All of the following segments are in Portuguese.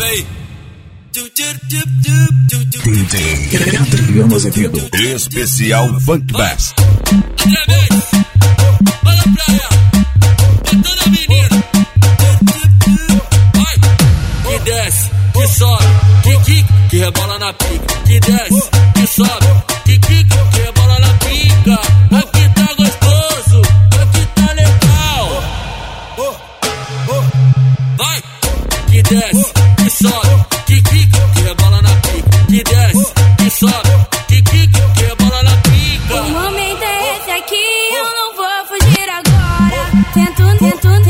véi. DJ Adriano Azevedo. Especial Funk Bass. Através, bora pra ela, botando a menina. Vai, que desce, que sobe, que quica, que rebola na pica. Que desce, que sobe, que quica, que rebola na pica. Aqui tá gostoso, aqui tá legal. Vai, que desce, que sobe, que quica, que rebola na pica. Que desce, que sobe, que quica, que rebola na pica. O momento é esse aqui, eu não vou fugir agora. Tento na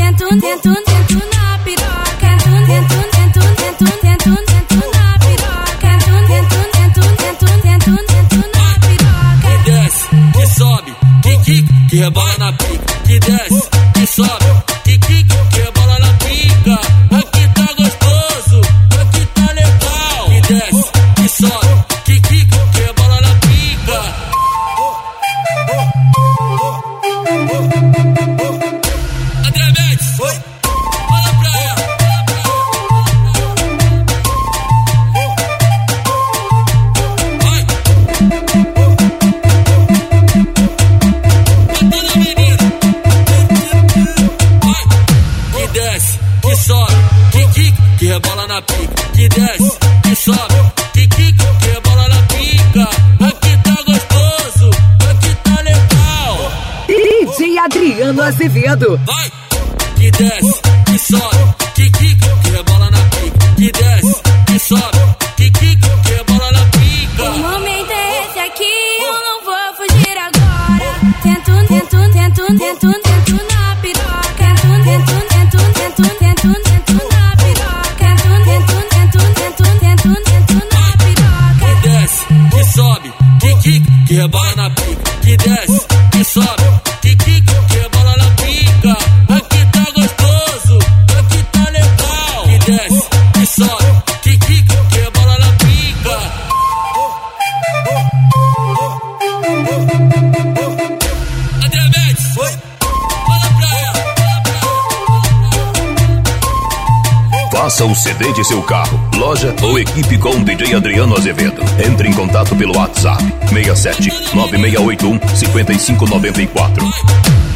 piroca. Tento na piroca. Na piroca. Que desce, que sobe, que quica, que rebola na pica. Que desce, que sobe, que quica, que rebola na pica. Aqui tá gostoso, aqui tá legal. Que desce, que sobe, que quica, que rebola na pica. André Mendes, bora pra ela. Vai, botando a menina. Vai, que desce, que sobe, que quica, que rebola na pica. Que desce, que sobe, que quica, que rebola na pica. Aqui tá gostoso, aqui tá legal. DJ Adriano Azevedo. Vai, que desce, que sobe, que quica, que rebola na pica. Que desce, que sobe, que quica, que rebola na pica. O momento é esse aqui, eu não vou fugir agora. Tento na piroca. Tento na piroca. Na piroca. Que desce, que sobe, que quica, que rebola na pica. Que desce, que sobe, que quica, que rebola na pica. Aqui tá gostoso, aqui tá legal. Que desce, que sobe, que quica, que rebola na pica. André Mendes, bora pra ela. Faça o CD de seu carro, loja ou equipe com DJ Adriano Azevedo. Entre em contato pelo WhatsApp 67 9681 5594.